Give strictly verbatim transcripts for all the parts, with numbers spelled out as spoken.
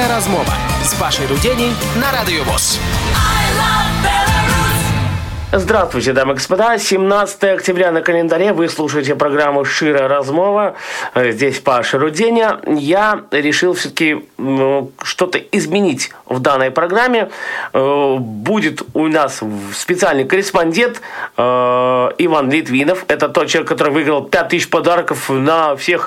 «Щира розмова» с Пашей Руденей на Радио ВОС. Здравствуйте, дамы и господа. семнадцатое октября на календаре. Вы слушаете программу «Щира розмова». Здесь Паша Руденя. Я решил все-таки ну, что-то изменить в данной программе. Будет у нас специальный корреспондент э, Иван Литвинов. Это тот человек, который выиграл пять тысяч подарков на всех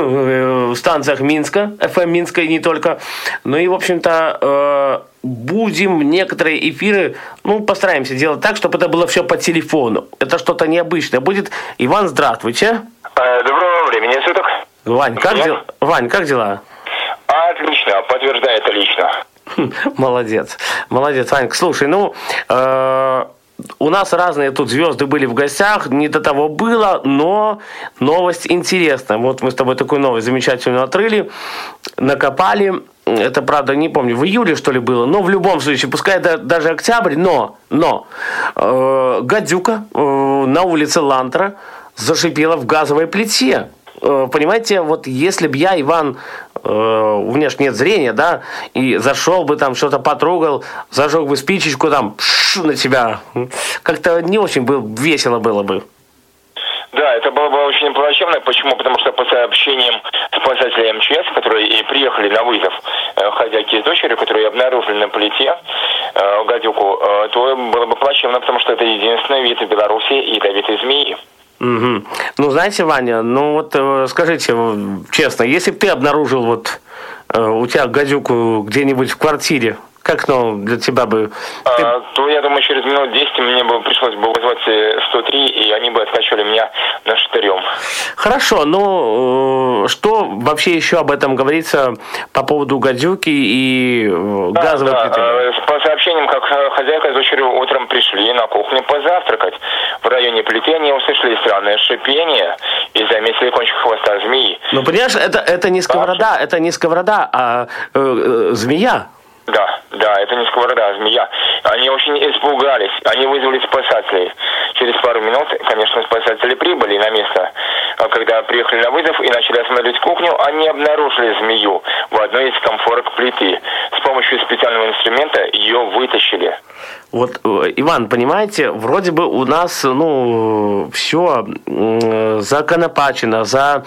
э, станциях Минска, эф эм Минска и не только. Ну и, в общем-то... Э, Будем некоторые эфиры, ну, постараемся делать так, чтобы это было все по телефону. Это что-то необычное будет. Иван, здравствуйте. Доброго времени суток. Вань, как, дел... Вань, как дела? Отлично, подтверждаю это лично. Молодец, молодец, Ванька. Слушай, ну, э, у нас разные тут звезды были в гостях, не до того было, но новость интересная. Вот мы с тобой такую новость замечательную отрыли, накопали. Это, правда, не помню, в июле, что ли, было. Но в любом случае, пускай это даже октябрь, но, но э, гадюка э, на улице Лантера зашипела в газовой плите. Э, понимаете, вот если бы я, Иван, э, у меня ж нет зрения, да, и зашел бы там, что-то потрогал, зажег бы спичечку там, пш, на тебя, как-то не очень бы весело было бы. Да, это было бы очень плачевно. Почему? Потому что по сообщениям спасателей эм че эс, которые и приехали на вызов хозяйки с дочерью, которые обнаружили на плите э, гадюку, э, то было бы плачевно, потому что это единственный вид в Беларуси ядовитой змеи. Угу. Ну, знаете, Ваня, ну вот э, скажите честно, если бы ты обнаружил вот э, у тебя гадюку где-нибудь в квартире, как, ну, для тебя бы... А, ты... То, я думаю, через минут десять мне бы пришлось бы вызвать сто три, и они бы откачивали меня на штырем. Хорошо, ну, что вообще еще об этом говорится по поводу гадюки и да, газовой да, плиты? По сообщениям, как хозяйка с дочерью утром пришли на кухню позавтракать. В районе плиты они услышали странное шипение и заметили кончик хвоста змеи. Ну, понимаешь, это, это не сковорода, это не сковорода, а э, э, змея. Да, да, это не сковорода, а змея. Они очень испугались, они вызвали спасателей. Через пару минут, конечно, спасатели прибыли на место. Когда приехали на вызов и начали осматривать кухню, они обнаружили змею в одной из комфорок плиты. С помощью специального инструмента ее вытащили. Вот, Иван, понимаете, вроде бы у нас, ну, все законопачено, за,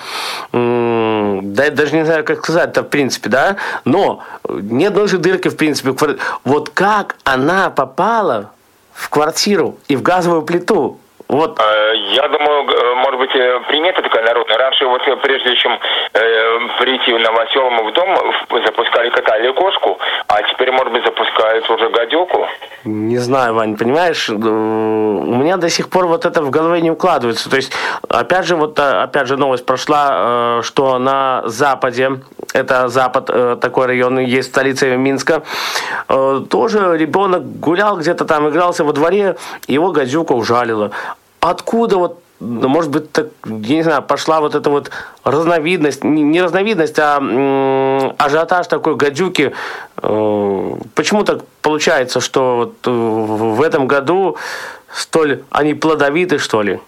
да, даже не знаю, как сказать-то, в принципе, да, но ни одной же дырки, в принципе, вот как она попала в квартиру и в газовую плиту? Вот. Я думаю, может быть, примета такая народная. Раньше, вот прежде чем э, прийти в Новоселому в дом, запускали кота или кошку, а теперь, может быть, запускают уже гадюку. Не знаю, Вань, понимаешь, у меня до сих пор вот это в голове не укладывается. То есть, опять же, вот опять же новость прошла, что на Западе, это Запад, такой район, есть столица Минска, тоже ребенок гулял где-то там, игрался во дворе, его гадюка ужалила. Откуда вот, может быть, так, я не знаю, пошла вот эта вот разновидность, не разновидность, а м- ажиотаж такой гадюки. Почему так получается, что вот в этом году столь они плодовиты, что ли?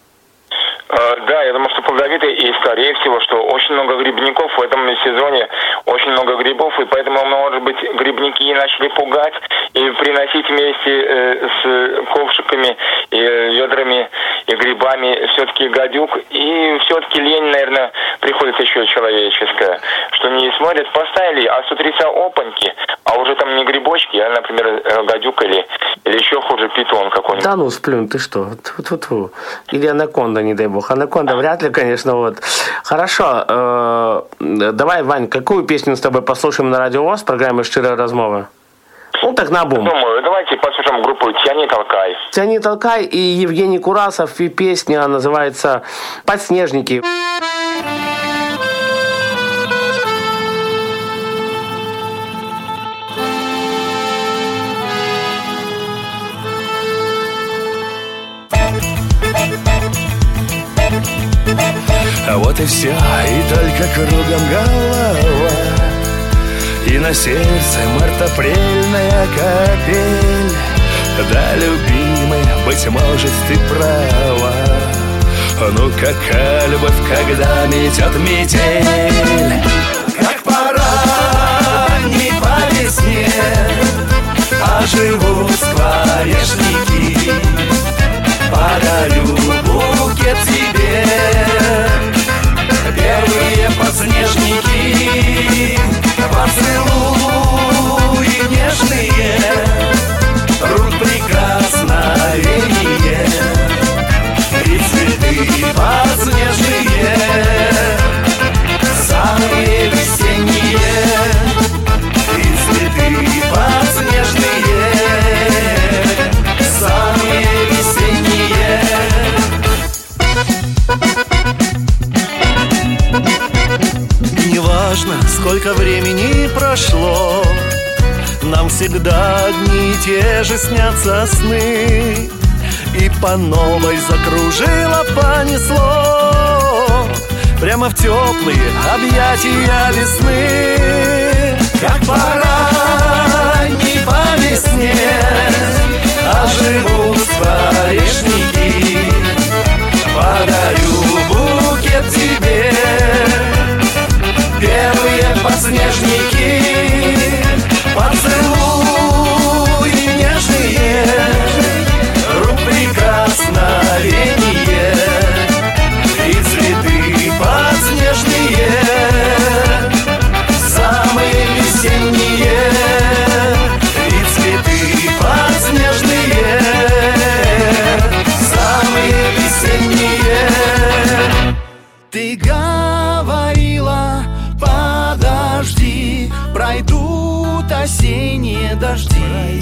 Да, я думаю, что плодовитые, и скорее всего, что очень много грибников в этом сезоне, очень много грибов, и поэтому, может быть, грибники начали пугать и приносить вместе э, с ковшиками, и ведрами, и грибами все-таки гадюк, и все-таки лень, наверное, приходит еще человеческая, что не смотрят, поставили, а с утреца опаньки, а уже там не грибочки, а, например, гадюк или, или еще хуже питон какой-нибудь. Да ну, сплюнь, ты что? Тьфу-тьфу-тьфу. Или анаконда, не дай бог. Анаконда вряд ли, конечно, вот. Хорошо. Э, давай, Вань, какую песню с тобой послушаем на Радио ВОС в программе «Щира розмова»? Ну, так на бум. Думаю, давайте послушаем группу «Тяни, толкай». «Тяни, толкай» и Евгений Курасов, и песня называется «Подснежники». Вот и все, и только кругом голова, и на сердце март-апрельная капель. Да, любимый, быть может, ты права, ну какая любовь, когда метет метель. Как пора не оживут скворечники. Подарю букет тебе, первые подснежники, поцелуи нежные, рук прикосновение, и цветы подснежные, самые весенние, и цветы подснежные, самые весенние. Неважно, сколько времени прошло, нам всегда одни и те же снятся сны. И по новой закружило, понесло прямо в теплые объятия весны. Как поранний по весне оживут скворечники. Подарю букет тебе, первые подснежники, поцелуи нежные, рук прикосновение, и цветы подснежные, самые весенние, и цветы подснежные, самые весенние. Ты говорила, подожди, пройдут осенние дожди.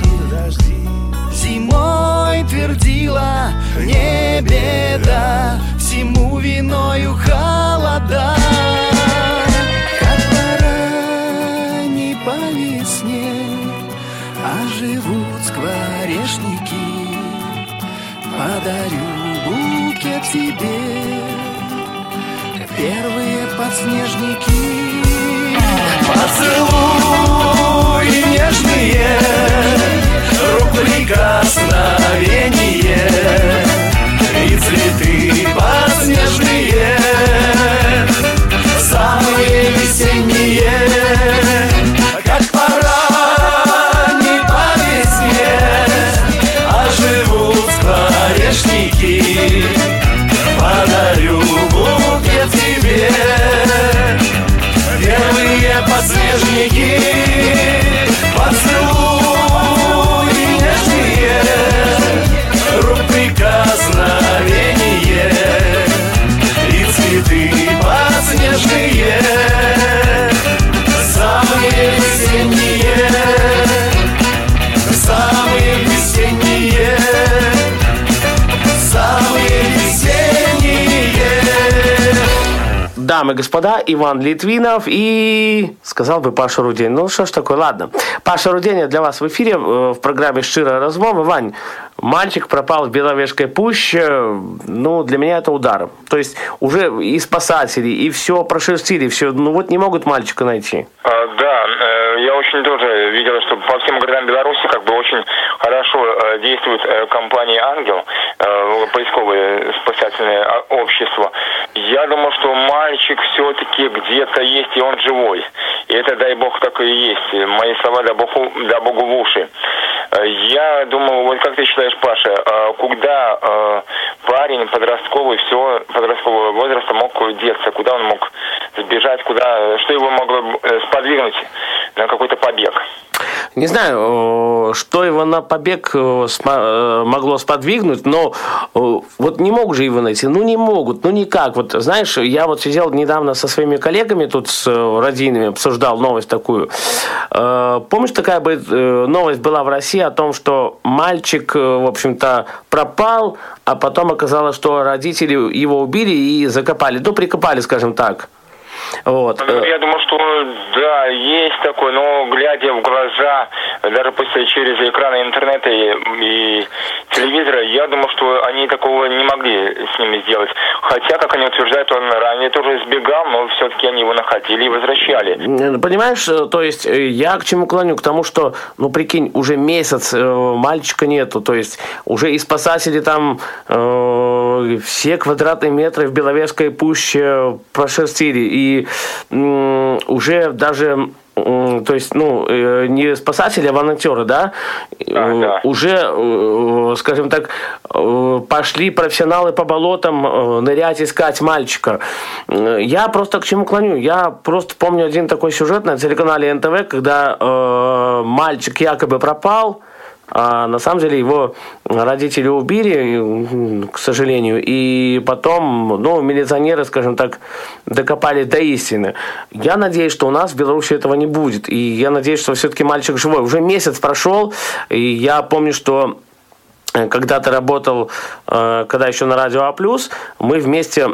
Зимой твердила, не беда, всему виною холода. Как поранний по весне оживут скворечники. Подарю букет тебе, первые подснежники. Поцелуи нежные, рук прикосновение, и цветы подснежные, самые весенние. Как поранний по весне оживут скворечники. Подарю букет тебе, первые подснежники, поцелуи нежные, рук прикосновение, и цветы подснежные, самые весенние, самые весенние, самые весенние. Дамы и господа, Иван Литвинов и, сказал бы, Паша Рудень. Ну, что ж такое, ладно. Паша Рудень для вас в эфире в программе «Щира розмова». Вань, мальчик пропал в Беловежской пуще. Ну, для меня это удар. То есть уже и спасатели, и все прошерстили, все. Ну, вот не могут мальчика найти. А, да, я очень тоже видел, что по всем городам Беларуси как бы очень хорошо действует компания «Ангел», поисковое спасательное общество. Я думаю, что мальчик все-таки где-то есть, и он живой. И это, дай бог, так и есть. Мои слова, дай богу, дай богу в уши. Я думаю, вот как ты считаешь, Паша, куда парень подростковый, все, подросткового возраста мог деться? Куда он мог сбежать? Куда, что его могло сподвигнуть на какой-то побег? Не знаю, что его на побег могло сподвигнуть, но вот не могут же его найти. Ну, не могут, ну, никак. Вот, знаешь, я вот сидел недавно со своими коллегами тут с родинами, обсуждал новость такую. Помнишь, такая новость была в России о том, что мальчик, в общем-то, пропал, а потом оказалось, что родители его убили и закопали. Ну, прикопали, скажем так. Вот. Я думаю, что да, есть такое, но глядя в глаза, даже после через экраны интернета и, и телевизора, я думаю, что они такого не могли с ними сделать. Хотя, как они утверждают, он ранее тоже сбегал, но все-таки они его находили и возвращали. Понимаешь, то есть я к чему клоню? К тому, что, ну прикинь, уже месяц мальчика нету, то есть уже и спасатели там э, все квадратные метры в Беловежской пуще прошерстили, и э, уже даже то есть, ну, не спасатели, а волонтеры, да, да, да. уже, скажем так, пошли профессионалы по болотам нырять, искать мальчика. Я просто к чему клоню? Я просто помню один такой сюжет на телеканале эн тэ вэ, когда э, мальчик якобы пропал, а на самом деле его родители убили, к сожалению, и потом, ну, милиционеры, скажем так, докопались до истины. Я надеюсь, что у нас в Беларуси этого не будет, и я надеюсь, что все-таки мальчик живой. Уже месяц прошел, и я помню, что когда-то работал, когда еще на Радио А+, мы вместе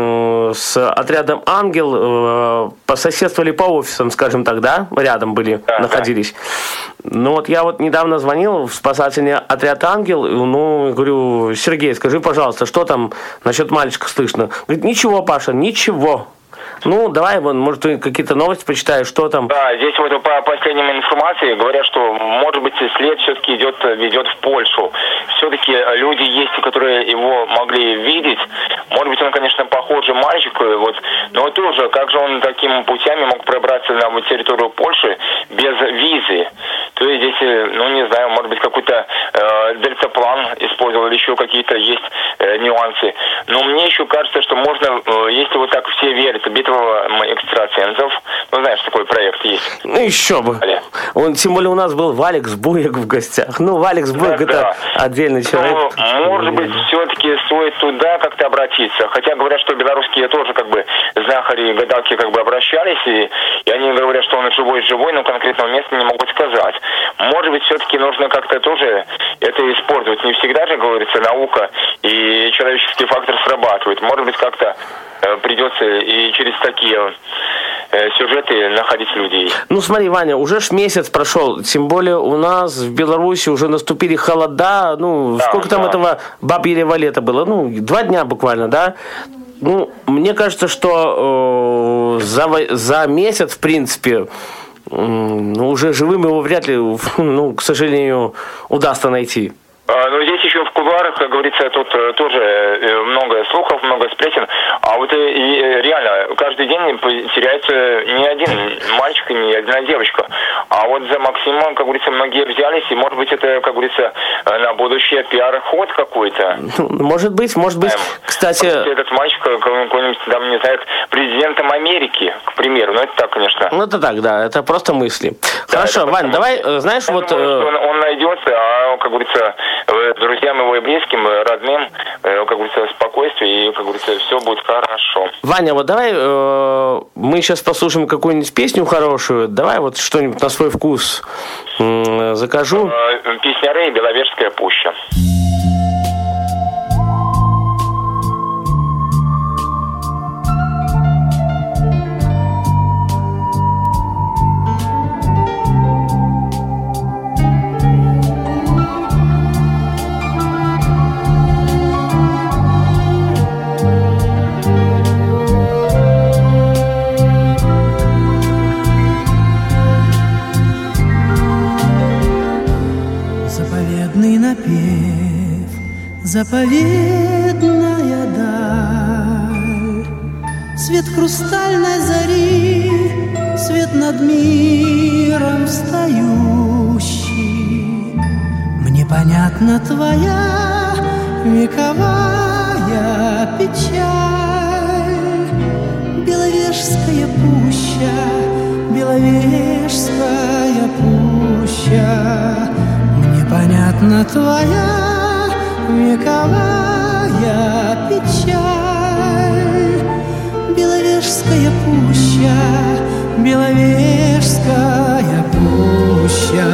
с отрядом «Ангел» пососедствовали по офисам, скажем так, да, рядом были, да, находились. Да. Ну вот я вот недавно звонил в спасательный отряд «Ангел», ну, говорю: Сергей, скажи, пожалуйста, что там насчет мальчика слышно? Говорит: ничего, Паша, ничего. Ну, давай, вон, может, ты какие-то новости почитаешь, что там? Да, здесь вот по последним информации говорят, что, может быть, след все-таки идет, ведет в Польшу. Все-таки люди есть, которые его могли видеть. Может быть, он, конечно, похожий мальчик, вот, но тоже, как же он такими путями мог пробраться на территорию Польши без визы? То есть здесь, ну, не знаю, может быть, какой-то э, дельтаплан использовал, или еще какие-то есть э, нюансы. Но мне еще кажется, что можно, э, если вот так все верят, битва экстрасенсов, ну, знаешь, такой проект есть. Ну, еще бы. Он, тем более, у нас был Валекс Буек в гостях. Ну, Валекс Буек, да, это да. отдельный человек. Ну, может быть, все-таки стоит туда как-то обратиться. Хотя говорят, что белорусские тоже, как бы, знахари и гадалки, как бы, обращались, и, и они говорят, что он живой-живой, но конкретного места не могут сказать. Может быть, все-таки нужно как-то тоже это использовать. Не всегда же, говорится, наука и человеческий фактор срабатывает. Может быть, как-то э, придется и через такие э, сюжеты находить людей. Ну, смотри, Ваня, уже ж месяц прошел. Тем более у нас в Беларуси уже наступили холода. Ну, да, сколько там да. этого бабьего лета было? Ну, два дня буквально, да? Ну, мне кажется, что э, за, за месяц, в принципе, ну, уже живым его вряд ли, ну, к сожалению, удастся найти. Но здесь еще в кулуарах, как говорится, тут тоже много слухов, много сплетен. А вот и реально, каждый день теряется не один мальчик и не одна девочка. А вот за Максима, как говорится, многие взялись, и, может быть, это, как говорится, на будущее пиар-ход какой-то. Может быть, может быть, кстати... Может быть, этот мальчик какой-нибудь, там, не знаю, президентом Америки, к примеру. Ну, это так, конечно. Ну, это так, да, это просто мысли. Да, Хорошо, Вань, давай, мысли. знаешь, Я вот... думаю, он, он найдется, а, как говорится, друзьям его и близким, родным, как говорится, спокойствие, и, как говорится, все будет хорошо. Ваня, вот давай э, мы сейчас послушаем какую-нибудь песню хорошую. Давай вот что-нибудь на свой вкус э, закажу. Песня Рэй «Беловежская пуща». Заповедная даль, свет хрустальной зари, свет над миром встающий. Мне понятна твоя вековая печаль. Беловежская пуща, Беловежская пуща. Мне понятна твоя вековая печаль. Беловежская пуща, Беловежская пуща.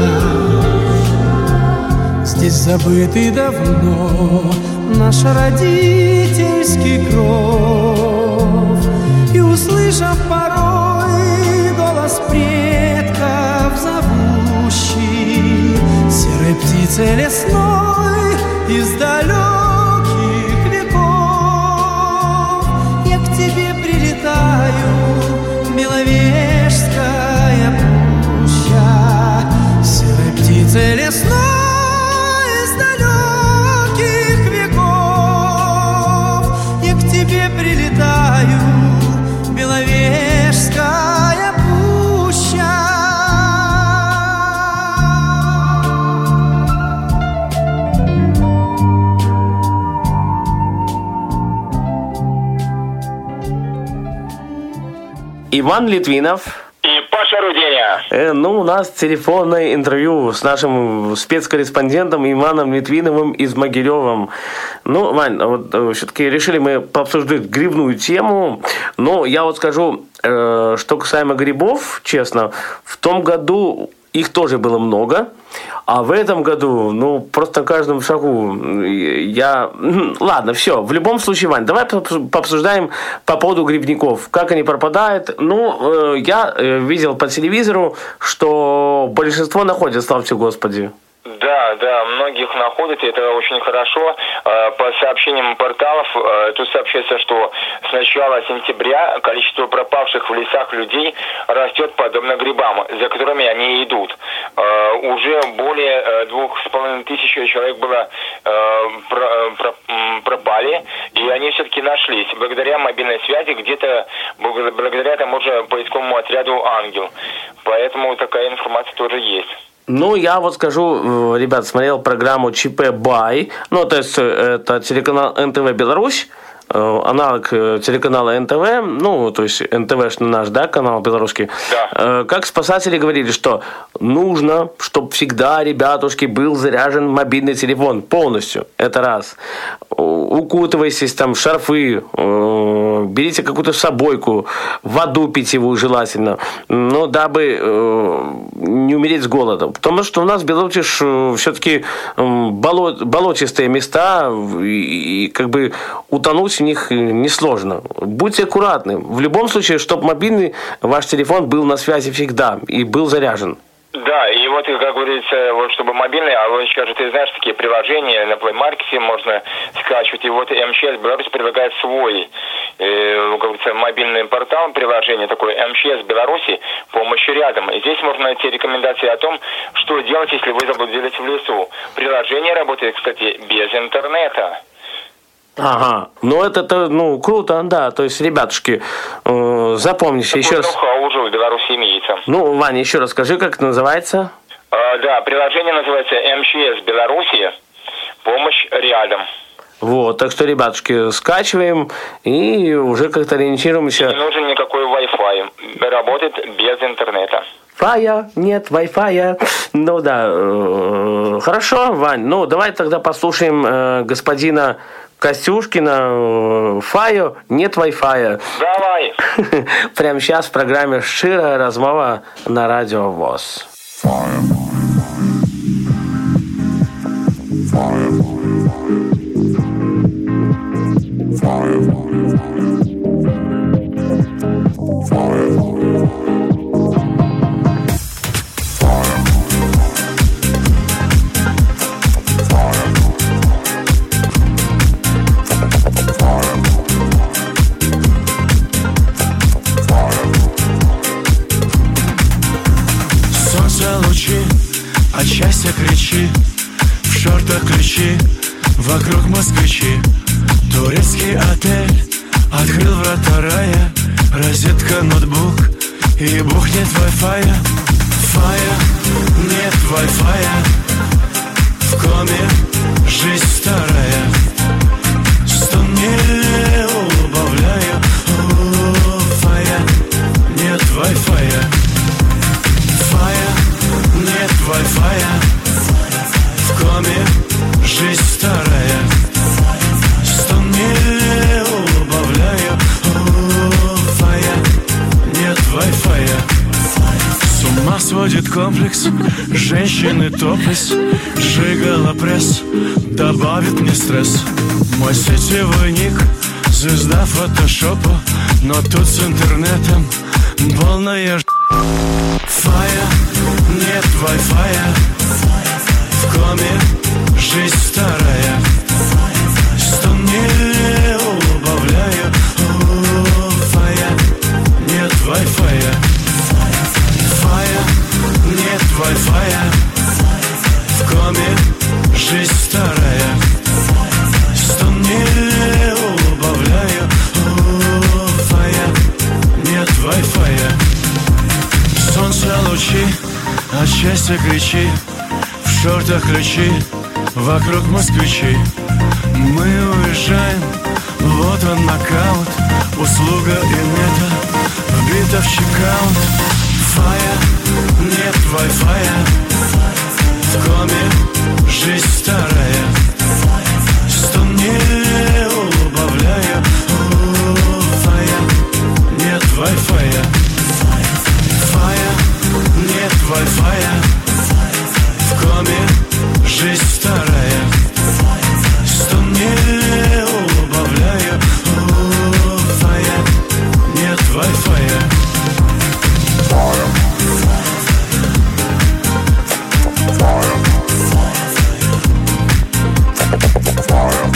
Здесь забытый давно наш родительский кров, и, услышав порой голос предков зовущий, серой птицей лесной из далеких веков, я к тебе прилетаю, Беловежская пуща, серой птицей лесной из далеких веков, я к тебе прилетаю, Беловежская пуща. Иван Литвинов. И Паша Руденя. Э, ну, у нас телефонное интервью с нашим спецкорреспондентом Иваном Литвиновым из Могилевым. Ну, Вань, вот э, все-таки решили мы пообсуждать грибную тему. Но я вот скажу, э, что касаемо грибов, честно, в том году их тоже было много. А в этом году, ну, просто на каждом шагу я... Ладно, все. В любом случае, Вань, давай пообсуждаем по поводу грибников. Как они пропадают. Ну, я видел по телевизору, что большинство находят, слава тебе Господи. Да, да, многих находят, и это очень хорошо. По сообщениям порталов, тут сообщается, что с начала сентября количество пропавших в лесах людей растет подобно грибам, за которыми они идут. Уже более двух с половиной тысяч человек было пропали, и они все-таки нашлись благодаря мобильной связи, где-то благодаря тому же поисковому отряду «Ангел». Поэтому такая информация тоже есть. Ну, я вот скажу, ребят, смотрел программу ЧП Бай, ну, то есть это телеканал эн тэ вэ Беларусь, аналог телеканала эн тэ вэ, ну, то есть эн тэ вэ-шный наш, да, канал белорусский. Да. Как спасатели говорили, что нужно, чтобы всегда, ребятушки, был заряжен мобильный телефон полностью. Это раз. Укутывайтесь там в шарфы, берите какую-то собойку, воду питьевую желательно, но дабы не умереть с голода. Потому что у нас в Беларуси все-таки болот, болотистые места, и, и как бы утонуть в них несложно. Будьте аккуратны. В любом случае, чтобы мобильный ваш телефон был на связи всегда и был заряжен. Да, и вот, как говорится, вот чтобы мобильный, а вот сейчас же ты знаешь, такие приложения на Play Market можно скачивать, и вот эм че эс Беларусь предлагает свой, э, как говорится, мобильный портал, приложение такое эм че эс Беларуси, помощь рядом. И здесь можно найти рекомендации о том, что делать, если вы заблудились в лесу. Приложение работает, кстати, без интернета. Ага, ну это, это ну круто, да, то есть, ребятушки, э, запомните такой еще раз. ноу-хау уже в Беларуси имеется. Ну, Ваня, еще раз скажи, как это называется? А, да, приложение называется эм че эс Беларуси, помощь рядом. Вот, так что, ребятушки, скачиваем и уже как-то ориентируемся. Не нужен никакой Wi-Fi, работает без интернета. Фая, нет, Wi-Fi. Ну да, э, хорошо, Вань, ну давай тогда послушаем э, господина Костюшкина, Фаю, нет Wi-Fi. Давай. Прямо сейчас в программе «Шчырая размова» на Радио ВОС. Fire. Fire. Fire. Fire. От счастья кричи, в шортах ключи, вокруг москвичи. Турецкий отель открыл врата рая, розетка, ноутбук и бухнет Wi-Fi. Фая, нет Wi-Fi, в коме жизнь старая. Сто не убавляю, о, фая, нет Wi-Fi. Фая, нет Wi-Fi, в коме жизнь старая. Сто не убавляю, о, фая, нет Wi-Fi. С ума сводит комплекс, женщины топлес, жигала пресс, добавит мне стресс. Мой сетевой ник, звезда фотошопа, но тут с интернетом полная ж**. Фая, нет Wi-Fi, в коме жизнь старая. Сто не убавляю, о, фая, нет Wi-Fi. Фая, нет Wi-Fi, в коме жизнь старая. Сто не убавляю, о, фая, нет Wi-Fi. Солнце лучи, от счастья кричи, в шортах ключи, вокруг москвичи. Мы уезжаем, вот он нокаут, услуга и мета. бытовщик аккаунт. Фая, нет вай-фая. В коме жизнь старая. Стон не убавляя. Фая, нет вай-фая. Фая, нет вай-фая. В коме жизнь старая. Стон не убавляя. Фая, нет вай-фая. Fire. Fire. Fire.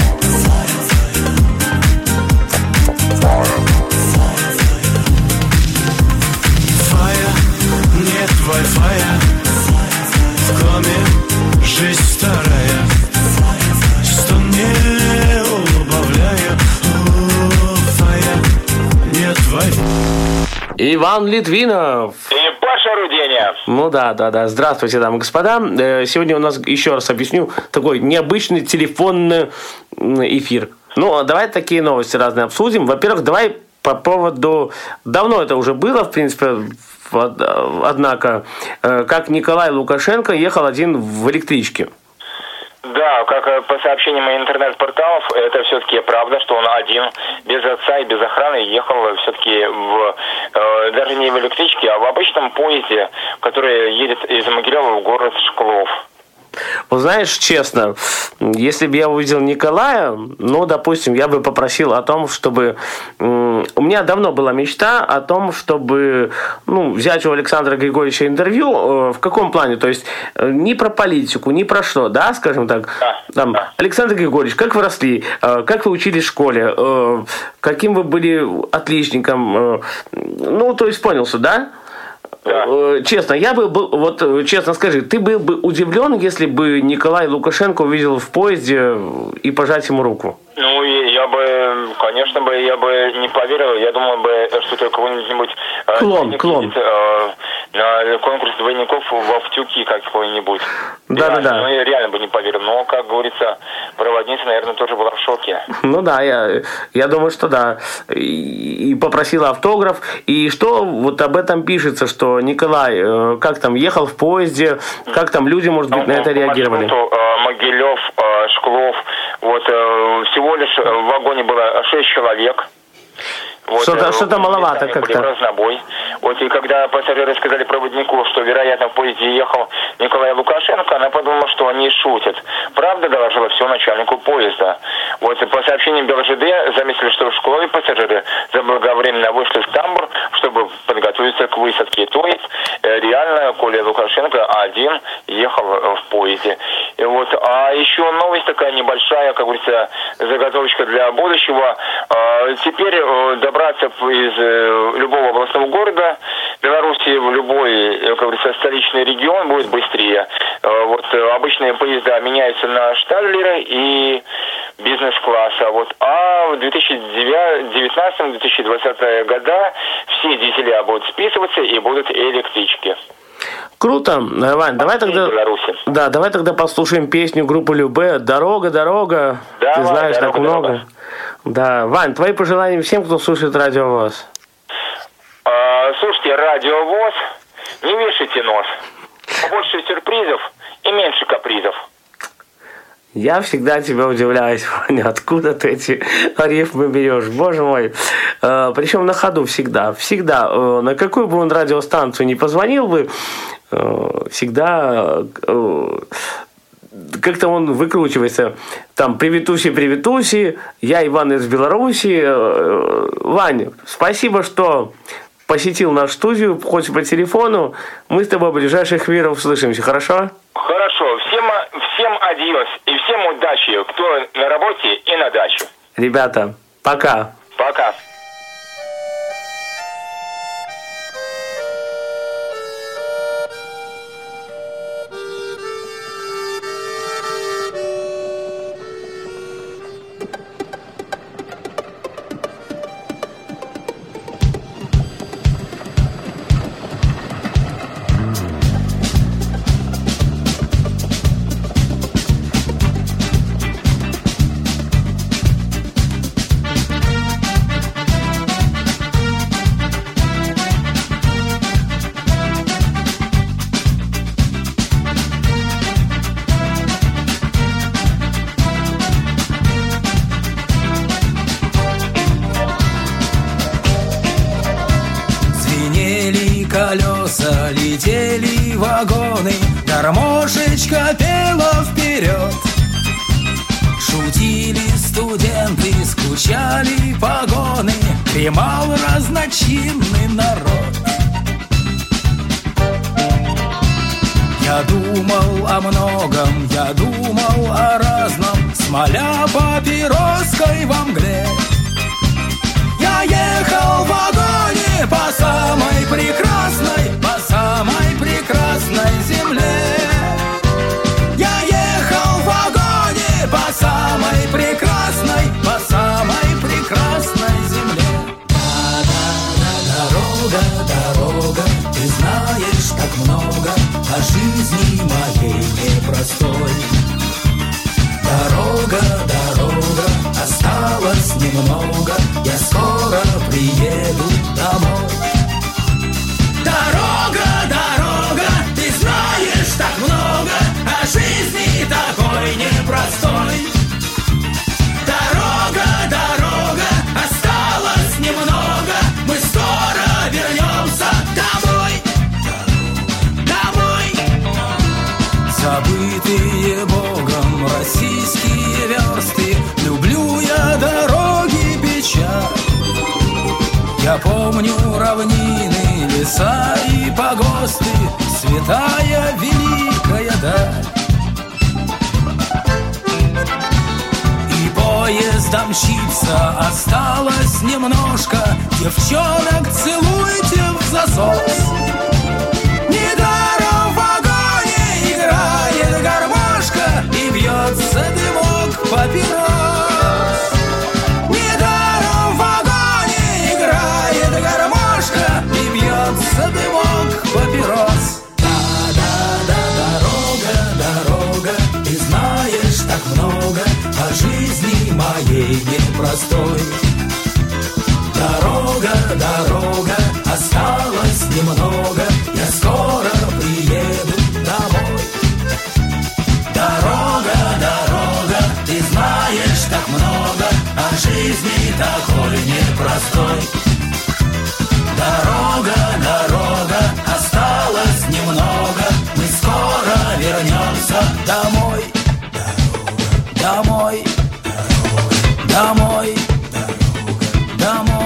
Фая, нет вай-фая. В коме жизнь старая. Стон не убавляя. Фая, нет вай-фая. Иван Литвинов. И Паша Руденя. Ну да, да, да. Здравствуйте, дамы и господа. Э, Сегодня у нас, еще раз объясню, такой необычный телефонный эфир. Ну, давай такие новости разные обсудим. Во-первых, давай по поводу... Давно это уже было, в принципе, однако, э, как Николай Лукашенко ехал один в электричке. Да, как э, по сообщениям интернет-порталов, это все-таки правда, что он один, без отца и без охраны, ехал все-таки в, э, даже не в электричке, а в обычном поезде, который едет из Могилева в город Шклов. Вот знаешь, честно, если бы я увидел Николая, ну, допустим, я бы попросил о том, чтобы... У меня давно была мечта о том, чтобы, ну, взять у Александра Григорьевича интервью. В каком плане? То есть не про политику, не про что, да, скажем так. Да, Там, да. Александр Григорьевич, как вы росли? Как вы учились в школе? Каким вы были отличником? Ну, то есть понял, что, да? Да. Честно, я бы был, вот честно скажи, ты был бы удивлен, если бы Николай Лукашенко увидел в поезде и пожать ему руку? Ну, и я бы, конечно бы, я бы не поверил. Я думал бы, что это какой-нибудь... э, Клон, едет, клон. э, на конкурс двойников во втюки какой-нибудь. Да-да-да. Ну, я реально бы не поверил. Но, как говорится, проводница, наверное, тоже была в шоке. Ну да, я, я думаю, что да. И, и попросила автограф. И что вот об этом пишется, что Николай, э, как там, ехал в поезде, как там люди, может быть, Ну, на это по реагировали? маршруту, э, Могилев, э, Шклов, вот э, всего лишь в вагоне было шесть человек. Вот, Что-то- э, что-то маловато местами были как-то. в разнобой. Вот и когда пассажиры сказали проводнику, что, вероятно, в поезде ехал Николай Лукашенко, она подумала, что они шутят. Правда доложила все начальнику поезда. Вот и по сообщениям БелЖД заметили, что в школе пассажиры заблаговременно вышли в тамбур, чтобы подготовиться к высадке. То есть э, реально Коля Лукашенко один ехал э, в поезде. И вот, а еще новость такая небольшая, как говорится, заготовочка для будущего. Э, теперь э, добраться из э, любого областного города Беларуси в любой, э, как говорится, столичный регион будет быстрее. Э, вот э, обычные поезда меняются на шталлеры и бизнес-класса. Вот, а в две тысячи девятнадцатом — две тысячи двадцатом года все дизеля будут списываться и будут электрички. Круто. Вань, давай тогда... Беларуси. Да, давай тогда послушаем песню группы Любэ «Дорога, дорога». Давай, Ты знаешь, «Дорога, так много. дорога». Да, Вань, твои пожелания всем, кто слушает Радио ВОС. А, слушайте, Радио ВОС, не вешайте нос. Больше сюрпризов и меньше капризов. Я всегда тебя удивляюсь, Ваня, откуда ты эти рифмы берешь, боже мой. Э, причем на ходу всегда, всегда. Э, на какую бы он радиостанцию ни позвонил бы, э, всегда э, как-то он выкручивается. Там «Приветуси, приветуси», я Иван из Беларуси. Э, Вань, спасибо, что посетил нашу студию, хоть по телефону. Мы с тобой в ближайших эфирах услышимся, хорошо? Хорошо, всем, всем адьос и всем удачи, кто на работе и на даче. Ребята, пока. Пока. колеса летели вагоны, гармошечка пела вперед. Шутили студенты, скучали погоны, дремал разночинный народ. Я думал о многом, я думал о разном, смоля папироской во мгле. Я ехал в вагоне по самой прекрасной, по самой прекрасной земле. Я ехал в вагоне по самой прекрасной, по самой прекрасной земле. Да-да-да, дорога, дорога, ты знаешь так много о жизни моей непростой. Дорога, дорога, осталось немного, я скоро приеду домой. Дорога, дорога, ты знаешь так много о жизни такой непростой. Дорога, дорога, осталось немного, мы скоро вернемся домой. Домой. Забытые Богом российские версты, люблю я дороги печаль. Я помню равнины, леса и погосты, святая великая даль. И поездом мчится, осталось немножко, девчонок целуйте в засос. Недаром в вагоне играет гармошка и бьется дымок папирос. Недаром в вагоне играет гармошка и бьется дымок папирос. Да-да-да, дорога, дорога, ты знаешь так много о жизни моей непростой. Дорога, дорога, осталось немного, я скоро приеду домой. Дорога, дорога, ты знаешь так много о жизни такой непростой. Дорога, дорога, осталось немного, мы скоро вернемся домой. Домой, домой, домой.